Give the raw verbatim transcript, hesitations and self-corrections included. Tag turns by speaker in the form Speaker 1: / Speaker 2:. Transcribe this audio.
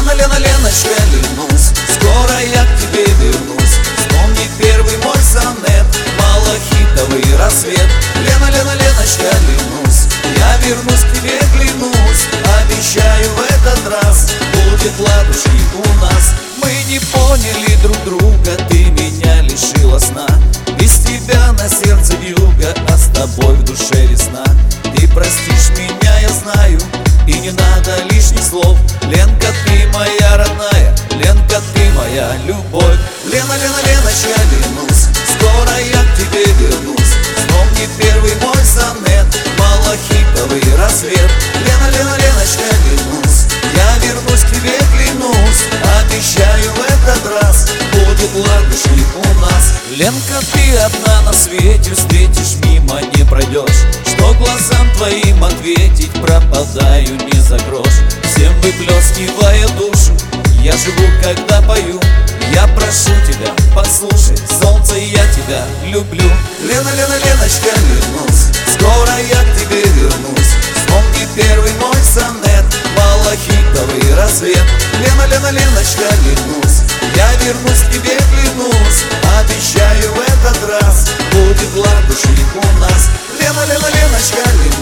Speaker 1: Лена, Лена, Леночка, клянусь, скоро я к тебе вернусь. Вспомни первый мой сонет, малахитовый рассвет. Лена, Лена, Леночка, клянусь, я вернусь к тебе, клянусь. Обещаю, в этот раз будет ладушки у нас. Мы не поняли друг друга, ты меня лишила сна. Без тебя на сердце вьюга, а с тобой в душе весна. Ты простишь меня, я знаю, и не надо лишних слов. Ленка, ты моя родная, Ленка, ты моя любовь. Лена, Лена, Леночка, клянусь, скоро я к тебе вернусь. Вспомни первый мой сонет, малахитовый рассвет. Лена, Лена, Леночка, клянусь, я вернусь к тебе, клянусь. Обещаю, в этот раз будет ладушки у нас. Ленка, ты одна на свете, встретишь, мимо не пройдешь. Что глазам твоим ответить, пропадаю не за грош. Всем выплескивая душу, я живу, когда пою. Я прошу тебя, послушай, солнце, я тебя люблю. Лена, Лена, Леночка, клянусь, скоро я к тебе вернусь. Вспомни первый мой сонет, малахитовый рассвет. Лена, Лена, Леночка, клянусь, я вернусь к тебе, клянусь. Обещаю, в этот раз будет ладушки у нас. Лена, Лена, Леночка, клянусь.